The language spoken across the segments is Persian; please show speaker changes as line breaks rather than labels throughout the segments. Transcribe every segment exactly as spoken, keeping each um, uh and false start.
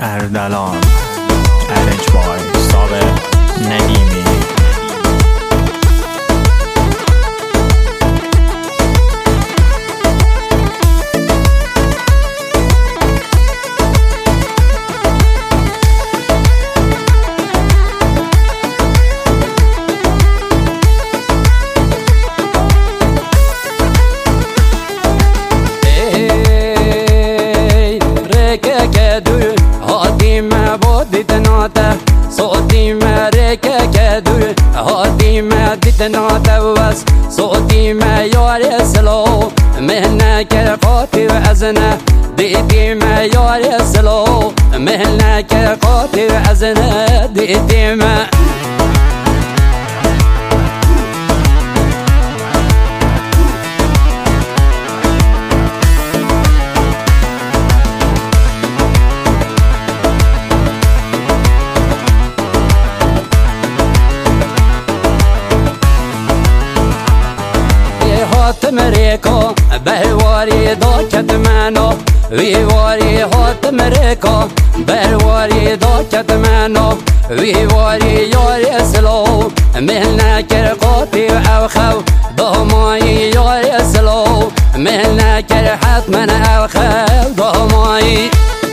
اردلان ارنج بای ثابت ندیمی.
صوتي ما ريكا كدور هادي ما دتنا توس صوتي ما ياري سلو مهنا كرقاتي وأزنا ديتي ما ياري سلو مهنا كرقاتي وأزنا ديتي ما مريكا بهواري داكت منو ويواري هات مريكا بهواري داكت منو ويواري ياري سلو مهنا كرقاتي او خو ضماي ياري سلو مهنا كرحت من او خو ضماي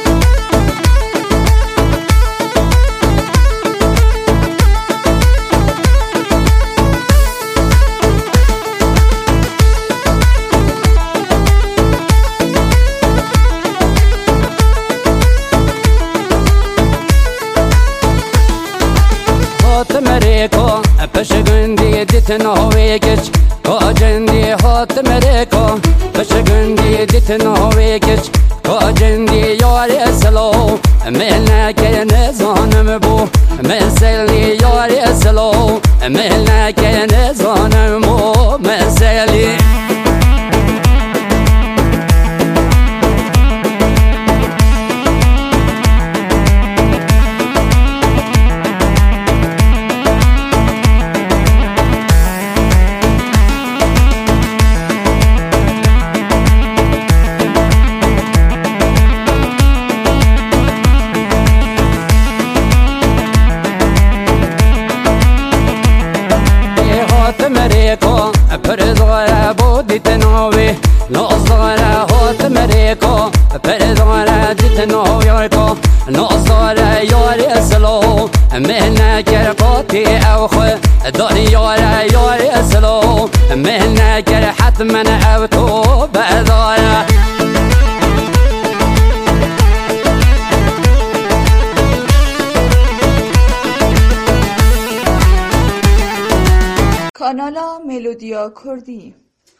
مريكا بشغندي دتنا ويكش كاجندي هات مريكا بشغندي دتنا ويكش كاجندي ياري سلو مهنا كين زانم بو مسلي ياري سلو مهنا كين زانم بو مسلي مريكا پردوارا بودی تناوی نازدارا هات مريكا پردوارا دی تناوی کا نازدارا یاری سلو مهنا کرقاتی او خو داری یارا یاری سلو مهنا کر حتما او تو بدارا
کانال ملودیا کردی